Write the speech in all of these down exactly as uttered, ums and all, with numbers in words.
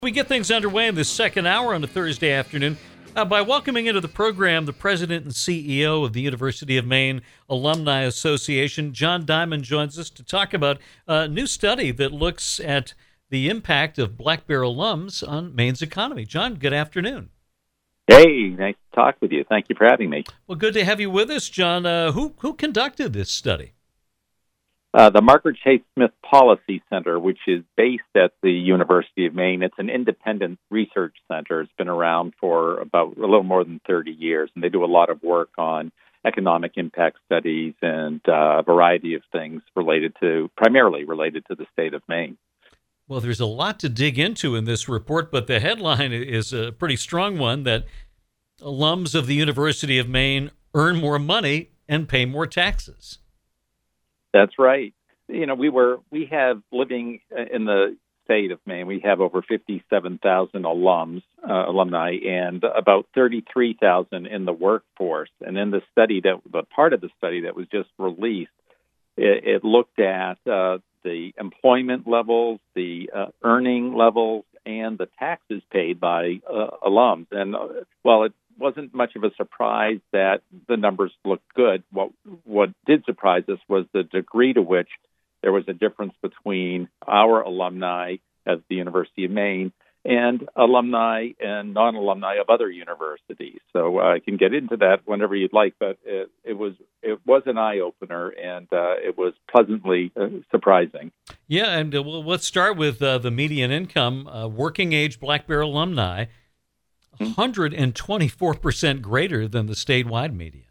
We get things underway in this second hour on a Thursday afternoon uh, by welcoming into the program the president and C E O of the University of Maine Alumni Association. John Diamond joins us to talk about a new study that looks at the impact of Black Bear alums on Maine's economy. John, good afternoon. Hey, nice to talk with you. Thank you for having me. Well, good to have you with us, John. Uh, who who conducted this study? Uh, the Margaret Chase Smith Policy Center, which is based at the University of Maine. It's an independent research center. It's been around for about a little more than thirty years, and they do a lot of work on economic impact studies and uh, a variety of things related to, primarily related to the state of Maine. Well, there's a lot to dig into in this report, but the headline is a pretty strong one, that alums of the University of Maine earn more money and pay more taxes. That's right. You know, we were we have living in the state of Maine. We have over fifty-seven thousand alums, uh, alumni, and about thirty-three thousand in the workforce. And in the study that the part of the study that was just released, it, it looked at uh, the employment levels, the uh, earning levels, and the taxes paid by uh, alums. And uh, while it wasn't much of a surprise that the numbers looked good, what what did surprise us was the degree to which there was a difference between our alumni at the University of Maine and alumni and non-alumni of other universities. So uh, I can get into that whenever you'd like, but it, it was it was an eye-opener, and uh, it was pleasantly uh, surprising. Yeah, and uh, well, let's start with uh, the median income. Uh, working-age Black Bear alumni, one hundred twenty-four percent greater than the statewide median.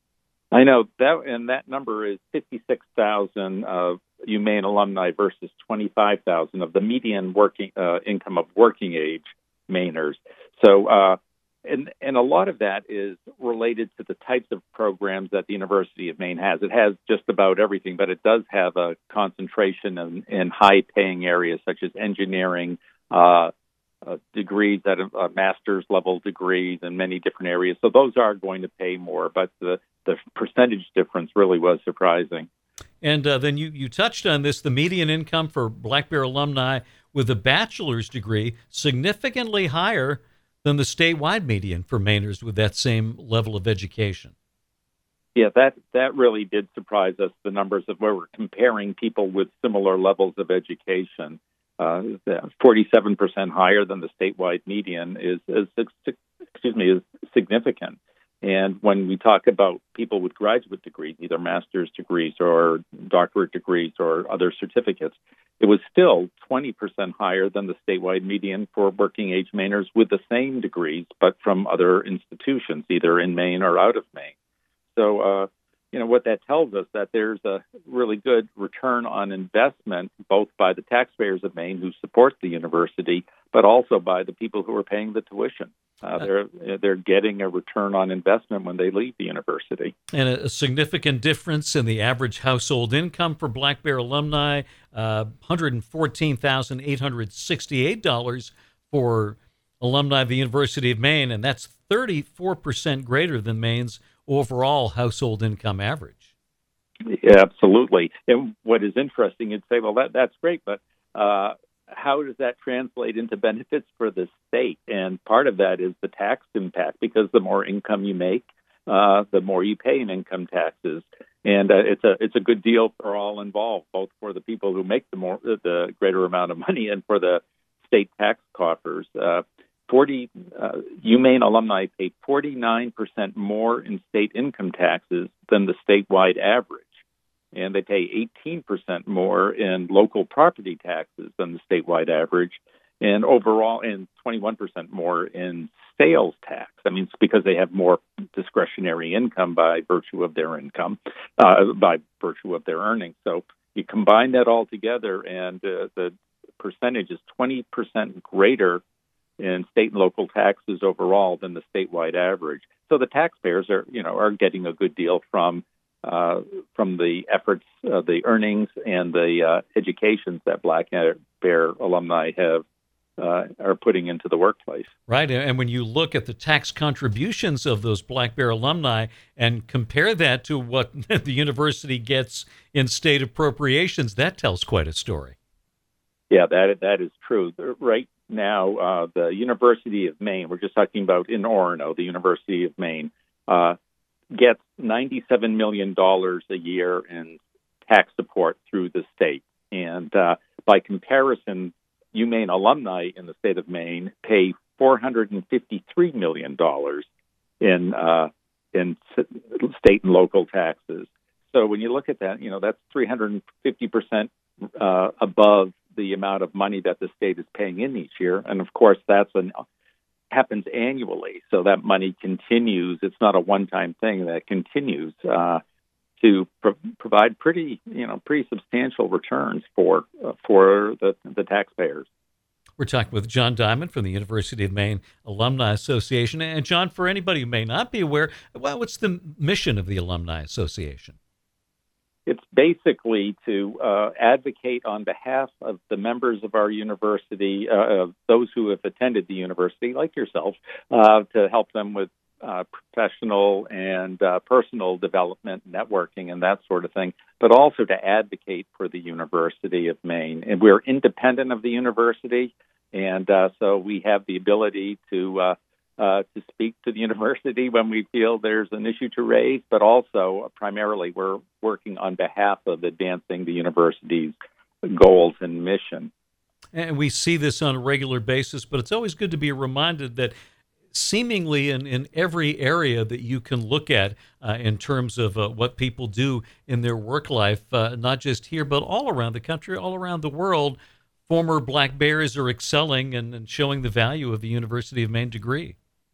I know that, and that number is fifty-six thousand of UMaine alumni versus twenty-five thousand of the median working uh, income of working age Mainers. So, uh, and and a lot of that is related to the types of programs that the University of Maine has. It has just about everything, but it does have a concentration in, in high-paying areas such as engineering, uh, Uh, degrees at a, a master's level degrees in many different areas. So those are going to pay more, but the, the percentage difference really was surprising. And uh, then you, you touched on this, the median income for Black Bear alumni with a bachelor's degree significantly higher than the statewide median for Mainers with that same level of education. Yeah, that, that really did surprise us, the numbers of where we're comparing people with similar levels of education. Uh, forty-seven percent higher than the statewide median is, is, excuse me, is significant. And when we talk about people with graduate degrees, either master's degrees or doctorate degrees or other certificates, it was still twenty percent higher than the statewide median for working age Mainers with the same degrees, but from other institutions, either in Maine or out of Maine. So, uh, you know, what that tells us that there's a really good return on investment, both by the taxpayers of Maine who support the university, but also by the people who are paying the tuition. Uh, they're they're getting a return on investment when they leave the university. And a, a significant difference in the average household income for Black Bear alumni, uh, one hundred fourteen thousand eight hundred sixty-eight dollars for alumni of the University of Maine, and that's thirty-four percent greater than Maine's overall household income average. Yeah, absolutely. And what is interesting, you'd say, well, that that's great, but uh, how does that translate into benefits for the state? And part of that is the tax impact, because the more income you make, uh, the more you pay in income taxes. And uh, it's a it's a good deal for all involved, both for the people who make the more the greater amount of money and for the state tax coffers. Uh, Forty uh, UMaine alumni pay forty-nine percent more in state income taxes than the statewide average, and they pay eighteen percent more in local property taxes than the statewide average, and overall, and twenty-one percent more in sales tax. I mean, it's because they have more discretionary income by virtue of their income, uh, by virtue of their earnings. So you combine that all together, and uh, the percentage is twenty percent greater in state and local taxes overall than the statewide average. So the taxpayers are, you know, are getting a good deal from uh, from the efforts, uh, the earnings, and the uh, educations that Black Bear alumni have uh, are putting into the workplace. Right, and when you look at the tax contributions of those Black Bear alumni and compare that to what the university gets in state appropriations, that tells quite a story. Yeah, that that is true. Right now, uh, the University of Maine, we're just talking about in Orono, the University of Maine, uh, gets ninety-seven million dollars a year in tax support through the state. And uh, by comparison, UMaine alumni in the state of Maine pay four hundred fifty-three million dollars in uh, in state and local taxes. So when you look at that, you know, that's three hundred fifty percent uh, above the amount of money that the state is paying in each year. And of course, that's an happens annually. So that money continues. It's not a one-time thing. That continues uh, to pro- provide pretty, you know, pretty substantial returns for uh, for the, the taxpayers. We're talking with John Diamond from the University of Maine Alumni Association. And John, for anybody who may not be aware, well, what's the mission of the Alumni Association? It's basically to uh, advocate on behalf of the members of our university, uh, those who have attended the university, like yourself, uh, to help them with uh, professional and uh, personal development, networking, and that sort of thing, but also to advocate for the University of Maine. And we're independent of the university, and uh, so we have the ability to uh, Uh, to speak to the university when we feel there's an issue to raise, but also uh, primarily we're working on behalf of advancing the university's goals and mission. And we see this on a regular basis, but it's always good to be reminded that seemingly in, in every area that you can look at uh, in terms of uh, what people do in their work life, uh, not just here, but all around the country, all around the world, former Black Bears are excelling and, and showing the value of the University of Maine degree.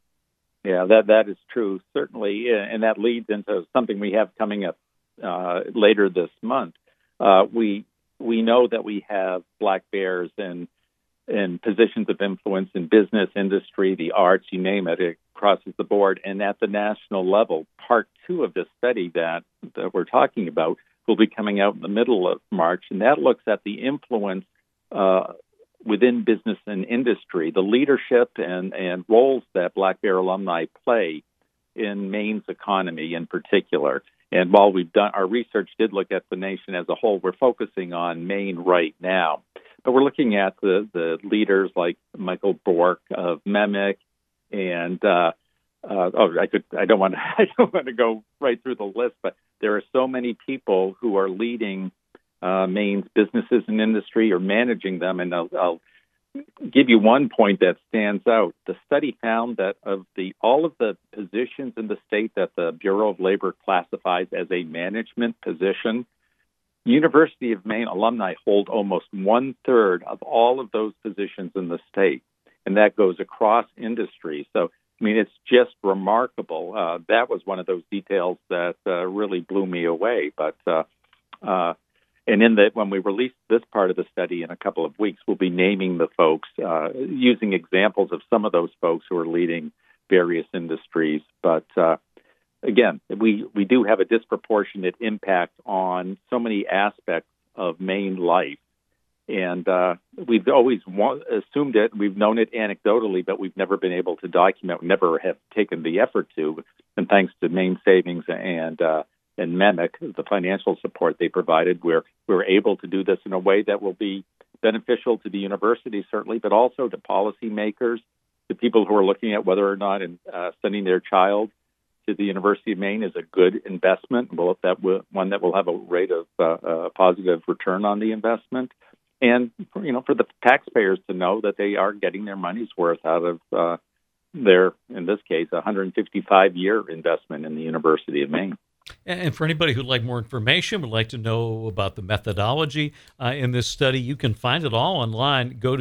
Yeah, that that is true, certainly, and that leads into something we have coming up uh, later this month. Uh, we we know that we have Black Bears in in positions of influence in business, industry, the arts, you name it. It crosses the board. And at the national level, part two of this study that, that we're talking about will be coming out in the middle of March, and that looks at the influence uh, within business and industry, the leadership and, and roles that Black Bear alumni play in Maine's economy in particular. And while we've done, our research did look at the nation as a whole, we're focusing on Maine right now. But we're looking at the, the leaders like Michael Bork of MEMIC, and uh, uh, oh, I could, I don't want to, I don't want to go right through the list, but there are so many people who are leading Uh, Maine's businesses and industry, or managing them. And I'll, I'll give you one point that stands out. The study found that of the all of the positions in the state that the Bureau of Labor classifies as a management position, University of Maine alumni hold almost one third of all of those positions in the state, and that goes across industry. So, I mean, it's just remarkable. Uh, that was one of those details that uh, really blew me away. But uh, uh, And in that, when we release this part of the study in a couple of weeks, we'll be naming the folks, uh, using examples of some of those folks who are leading various industries. But uh, again, we, we do have a disproportionate impact on so many aspects of Maine life. And uh, we've always wa- assumed it, we've known it anecdotally, but we've never been able to document, never have taken the effort to. And thanks to Maine Savings and uh, and MEMIC, the financial support they provided, we're, we're able to do this in a way that will be beneficial to the university, certainly, but also to policymakers, to people who are looking at whether or not in, uh, sending their child to the University of Maine is a good investment, well, if that will, one that will have a rate of uh, a positive return on the investment. And, you know, for the taxpayers to know that they are getting their money's worth out of uh, their, in this case, one hundred fifty-five year investment in the University of Maine. And for anybody who'd like more information, would like to know about the methodology uh, in this study, you can find it all online. Go to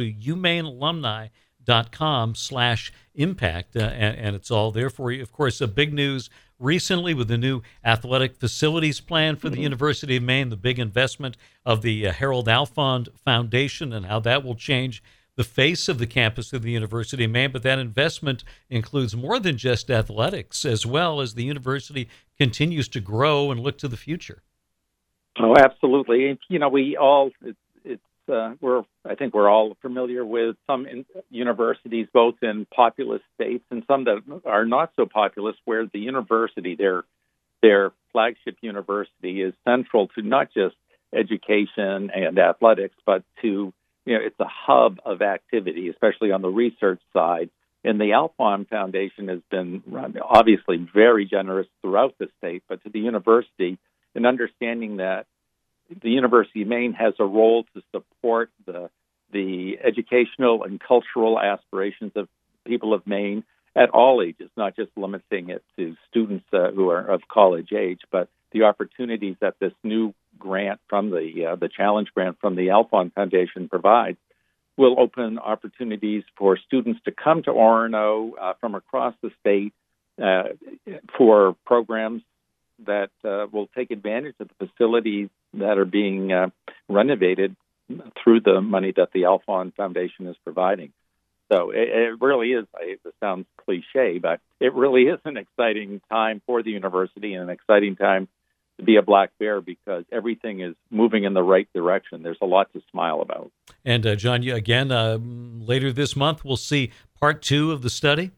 umainealumni.com slash impact, uh, and, and it's all there for you. Of course, a big news recently with the new athletic facilities plan for the mm-hmm. University of Maine, the big investment of the uh, Harold Alfond Foundation, and how that will change the face of the campus of the University of Maine. But that investment includes more than just athletics, as well as the university continues to grow and look to the future. Oh, absolutely. You know, we all, it's, it's uh, we're, I think we're all familiar with some in, universities, both in populous states and some that are not so populous, where the university, their, their flagship university, is central to not just education and athletics, but to you know, it's a hub of activity, especially on the research side. And the Alfond Foundation has been obviously very generous throughout the state, but to the university, in understanding that the University of Maine has a role to support the the educational and cultural aspirations of people of Maine at all ages, not just limiting it to students uh, who are of college age, but the opportunities that this new grant from the uh, the challenge grant from the Alfond Foundation provides will open opportunities for students to come to Orono uh, from across the state uh, for programs that uh, will take advantage of the facilities that are being uh, renovated through the money that the Alfond Foundation is providing. So it, it really is, it sounds cliche, but it really is an exciting time for the university and an exciting time to be a Black Bear because everything is moving in the right direction. There's a lot to smile about. And uh, John, you, again, uh, later this month, we'll see part two of the study?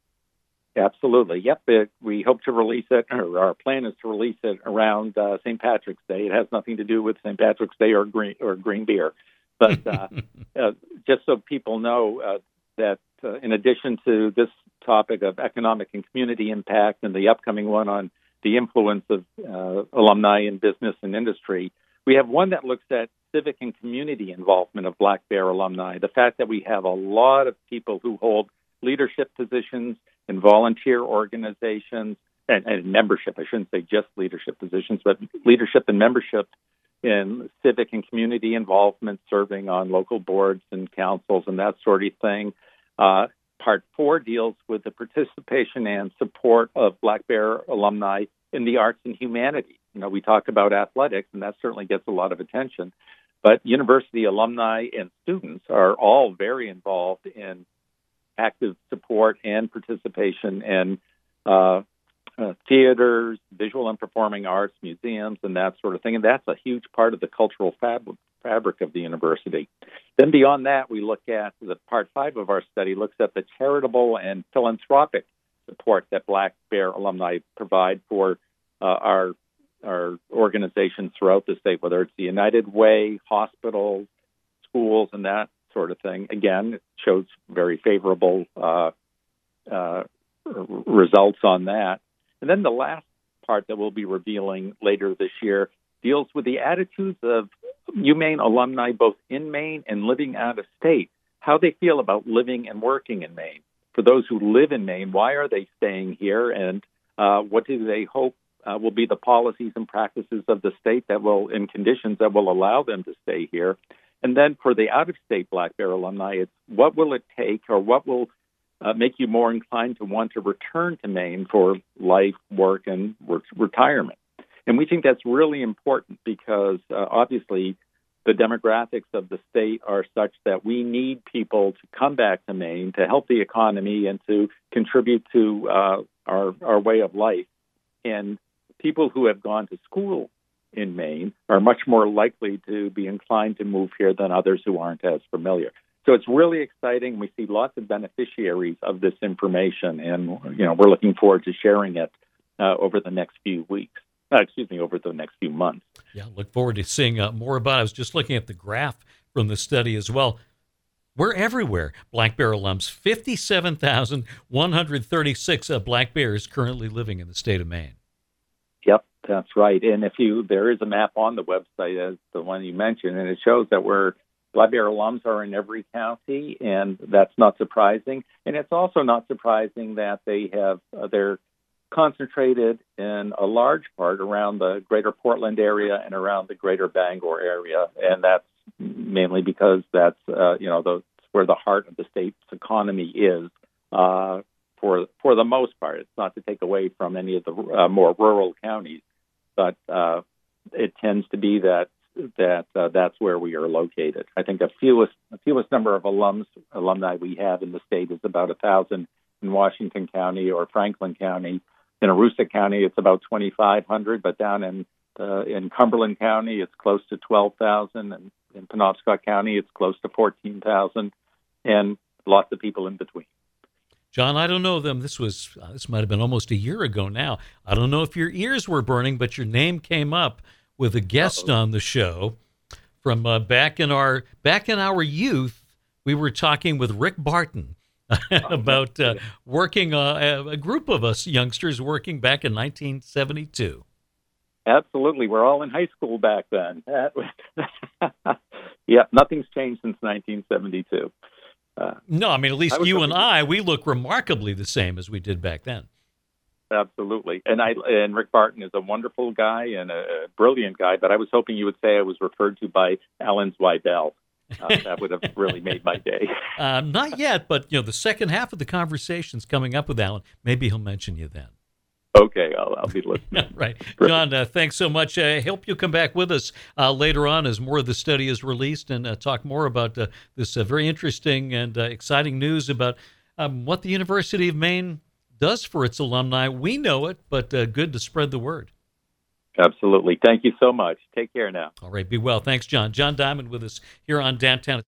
Absolutely. Yep. It, we hope to release it, or our plan is to release it around uh, Saint Patrick's Day. It has nothing to do with Saint Patrick's Day or green or green beer. But uh, uh, just so people know uh, that uh, in addition to this topic of economic and community impact and the upcoming one on the influence of uh, alumni in business and industry, we have one that looks at civic and community involvement of Black Bear alumni. The fact that we have a lot of people who hold leadership positions in volunteer organizations and, and membership. I shouldn't say just leadership positions, but leadership and membership in civic and community involvement, serving on local boards and councils and that sort of thing. Uh, part four deals with the participation and support of Black Bear alumni in the arts and humanities. You know, we talk about athletics, and that certainly gets a lot of attention. But university alumni and students are all very involved in active support and participation in uh, uh, theaters, visual and performing arts, museums, and that sort of thing. And that's a huge part of the cultural fab- fabric of the university. Then beyond that, we look at the part five of our study looks at the charitable and philanthropic support that Black Bear alumni provide for uh, our our organizations throughout the state, whether it's the United Way, hospitals, schools, and that sort of thing. Again, it shows very favorable uh, uh, results on that. And then the last part that we'll be revealing later this year deals with the attitudes of UMaine alumni, both in Maine and living out of state, how they feel about living and working in Maine. For those who live in Maine, why are they staying here, and uh, what do they hope uh, will be the policies and practices of the state that will, in conditions that will allow them to stay here? And then for the out-of-state Black Bear alumni, it's what will it take, or what will uh, make you more inclined to want to return to Maine for life, work, and re- retirement? And we think that's really important because uh, obviously the demographics of the state are such that we need people to come back to Maine to help the economy and to contribute to uh, our, our way of life. And people who have gone to school in Maine are much more likely to be inclined to move here than others who aren't as familiar. So it's really exciting. We see lots of beneficiaries of this information, and you know we're looking forward to sharing it uh, over the next few weeks. Uh, excuse me, over the next few months. Yeah, look forward to seeing uh, more about it. I was just looking at the graph from the study as well. We're everywhere, Black Bear alums. fifty-seven thousand one hundred thirty-six uh, Black Bears currently living in the state of Maine. Yep, that's right. And if you, there is a map on the website as the one you mentioned, and it shows that we're Black Bear alums are in every county, and that's not surprising. And it's also not surprising that they have uh, they're concentrated in a large part around the greater Portland area and around the greater Bangor area, and that's mainly because that's uh, you know the, where the heart of the state's economy is. Uh, for for the most part, it's not to take away from any of the uh, more rural counties, but uh, it tends to be that that uh, that's where we are located. I think the fewest the fewest number of alums alumni we have in the state is about a thousand in Washington County or Franklin County. In Aroostook County, it's about twenty-five hundred, but down in uh, in Cumberland County, it's close to twelve thousand, and in Penobscot County, it's close to fourteen thousand, and lots of people in between. John, I don't know them. This was uh, this might have been almost a year ago now. I don't know if your ears were burning, but your name came up with a guest Uh-oh. on the show from uh, back in our back in our youth. We were talking with Rick Barton about uh, working uh, a group of us youngsters working back in nineteen seventy-two. Absolutely. We're all in high school back then. Yeah, nothing's changed since nineteen seventy-two. Uh, no, I mean, at least I you and I, we look remarkably the same as we did back then. Absolutely. And I and Rick Barton is a wonderful guy and a brilliant guy, but I was hoping you would say I was referred to by Alan Zweibel. Uh, that would have really made my day. uh, not yet, but you know, the second half of the conversation's coming up with Alan. Maybe he'll mention you then. Okay, I'll, I'll be listening. Right. John, uh, thanks so much. I uh, hope you come back with us uh, later on as more of the study is released and uh, talk more about uh, this uh, very interesting and uh, exciting news about um, what the University of Maine does for its alumni. We know it, but uh, good to spread the word. Absolutely. Thank you so much. Take care now. All right. Be well. Thanks, John. John Diamond with us here on Downtown.